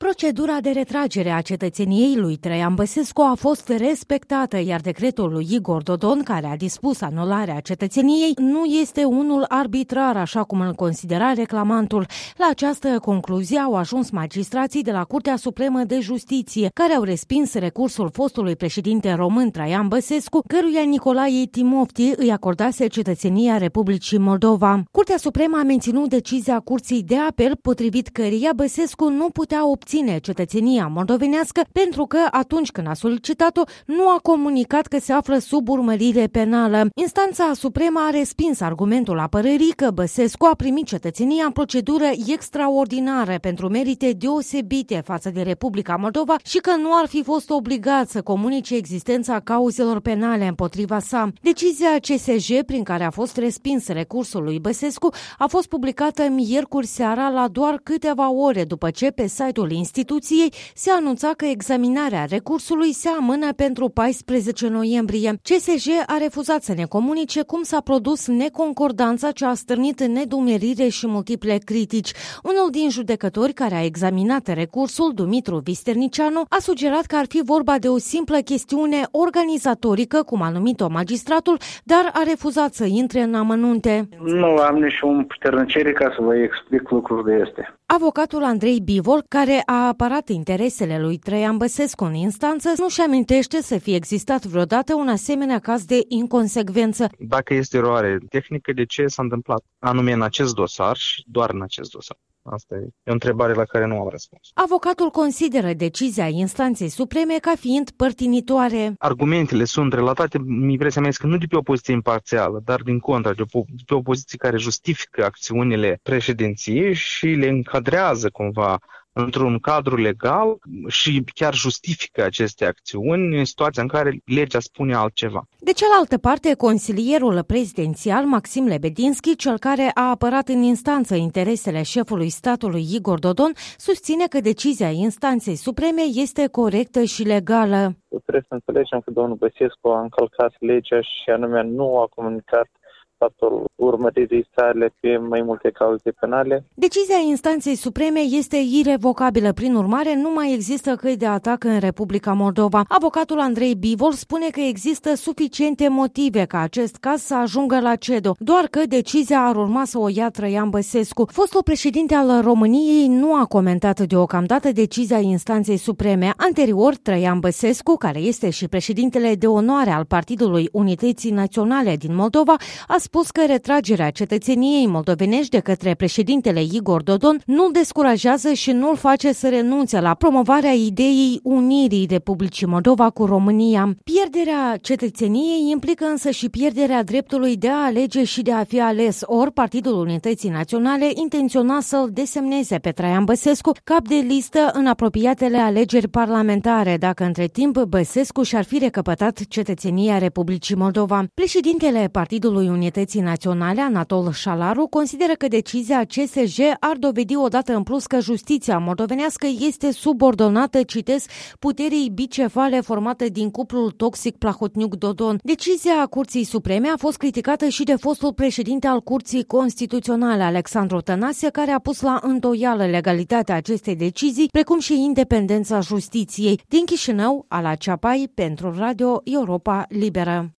Procedura de retragere a cetățeniei lui Traian Băsescu a fost respectată, iar decretul lui Igor Dodon, care a dispus anularea cetățeniei, nu este unul arbitrar, așa cum îl considera reclamantul. La această concluzie au ajuns magistrații de la Curtea Supremă de Justiție, care au respins recursul fostului președinte român Traian Băsescu, căruia Nicolae Timofti îi acordase cetățenia Republicii Moldova. Curtea Supremă a menținut decizia Curții de Apel, potrivit căreia Băsescu nu putea obține cetățenia moldovenească pentru că atunci când a solicitat-o nu a comunicat că se află sub urmărire penală. Instanța Supremă a respins argumentul apărării că Băsescu a primit cetățenia în procedură extraordinară pentru merite deosebite față de Republica Moldova și că nu ar fi fost obligat să comunice existența cauzelor penale împotriva sa. Decizia CSJ, prin care a fost respins recursul lui Băsescu, a fost publicată miercuri seara la doar câteva ore după ce pe site-ul instituției se anunța că examinarea recursului se amână pentru 14 noiembrie. CSJ a refuzat să ne comunice cum s-a produs neconcordanța ce a stârnit nedumerire și multiple critici. Unul din judecători care a examinat recursul, Dumitru Visternicianu, a sugerat că ar fi vorba de o simplă chestiune organizatorică, cum a numit-o magistratul, dar a refuzat să intre în amănunte. Nu am niciun puternicire ca să vă explic lucrul de este. Avocatul Andrei Bivol, care a apărat interesele lui Traian Băsescu în instanță, nu-și amintește să fie existat vreodată un asemenea caz de inconsecvență. Dacă este eroare tehnică, de ce s-a întâmplat anume în acest dosar și doar în acest dosar? Asta e o întrebare la care nu am răspuns. Avocatul consideră decizia instanței supreme ca fiind părtinitoare. Argumentele sunt relatate, impresia mea este că nu de pe o poziție imparțială, dar din contră, de pe o poziție care justifică acțiunile președinției și le încadrează cumva într-un cadru legal și chiar justifică aceste acțiuni în situația în care legea spune altceva. De cealaltă parte, consilierul prezidențial Maxim Lebedinski, cel care a apărat în instanță interesele șefului statului Igor Dodon, susține că decizia instanței supreme este corectă și legală. Trebuie să înțelegem că domnul Băsescu a încălcat legea și anume nu a comunicat faptul urmăririi sale pe mai multe cauze penale. Decizia instanței supreme este irevocabilă, prin urmare nu mai există căi de atac în Republica Moldova. Avocatul Andrei Bivol spune că există suficiente motive ca acest caz să ajungă la CEDO, doar că decizia ar urma să o ia Traian Băsescu. Fostul președinte al României nu a comentat deocamdată decizia instanței supreme. Anterior, Traian Băsescu, care este și președintele de onoare al Partidului Unității Naționale din Moldova, a spus că retragerea cetățeniei moldovenești de către președintele Igor Dodon nu descurajează și nu-l face să renunțe la promovarea ideii unirii Republicii Moldova cu România. Pierderea cetățeniei implică însă și pierderea dreptului de a alege și de a fi ales, ori Partidul Unității Naționale intenționa să-l desemneze pe Traian Băsescu cap de listă în apropiatele alegeri parlamentare, dacă între timp Băsescu și-ar fi recăpătat cetățenia Republicii Moldova. Președintele Partidului Unității Naționale, Anatol Șalaru, consideră că decizia CSJ ar dovedi odată în plus că justiția moldovenească este subordonată, citez, puterii bicefale formate din cuplul toxic Plahotniuc-Dodon. Decizia Curții Supreme a fost criticată și de fostul președinte al Curții Constituționale, Alexandru Tănase, care a pus la îndoială legalitatea acestei decizii, precum și independența justiției. Din Chișinău, Ala Ceapai, pentru Radio Europa Liberă.